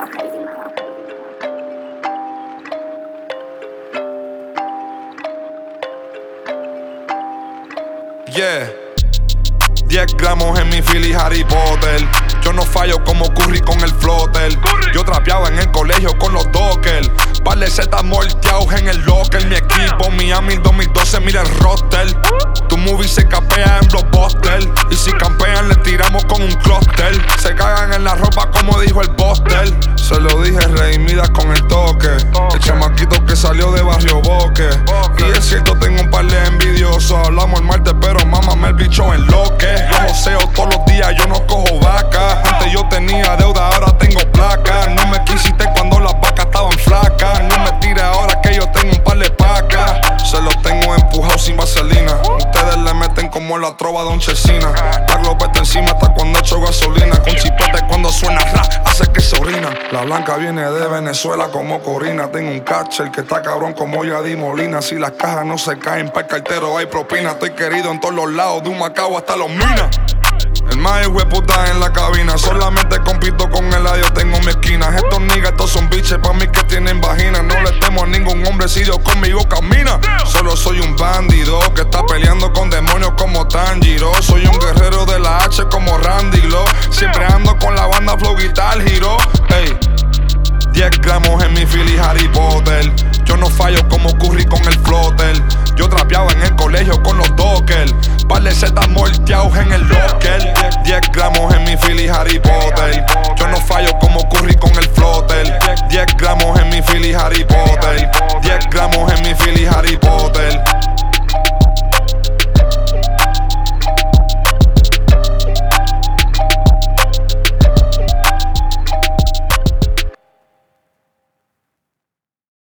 Yeah, 10 gramos en mi Philly Harry Potter. Yo no fallo como Curry con el flotter. Yo trapeaba en el colegio con los Dockers. Par de zetas molteados en el locker. Mi equipo Miami 2012, mira el roster. Tu movie se capea en Blockbuster. Y si campean le tiramos con un clúster. Se cagan en la ropa como dijo el Buster. Se lo dije redimidas con el toque. El chamaquito que salió de Barrio Boque. Y es cierto, tengo un par de envidiosos. Hablamos el martes pero mámame el bicho en loque. Yo joseo todos los días, yo no cojo vaca. Antes yo tenía deuda, ahora tengo placa. No me quisiste cuando las vacas estaban flacas. No me tires ahora que yo tengo un par de pacas. Se los tengo empujados sin vaselina. Ustedes le meten como la trova Don Chesina. La glopeta encima hasta cuando echo gasolina. Con chipete cuando suena rap, hace que se orina. La blanca viene de Venezuela como Corina. Tengo un catcher que está cabrón como Yadi Molina. Si las cajas no se caen, para el cartero hay propina. Estoy querido en todos los lados, de un Macao hasta los Minas. El más hueputa en la cabina. Solamente compito con el adiós, tengo mi esquina. Estos niggas, estos son biches pa' mí que tienen vagina. No le temo a ningún hombre si Dios conmigo camina. Solo soy un bandido que está peleando con demonios como Tanjiro. Soy un guerrero de la H como Randy Glow. Siempre ando con la banda Flow Guitar Hero. Ey, 10 gramos en mi Philly Harry Potter. Yo no fallo como Curry con el flotter. Yo trapeaba en el colegio con los Dockers. Par de zetas molteados en el locker. 10 gramos en mi Philly Harry Potter. Yo no fallo como Curry con el flotter. 10 gramos en mi Philly Harry Potter. 10 gramos en mi Philly Harry Potter.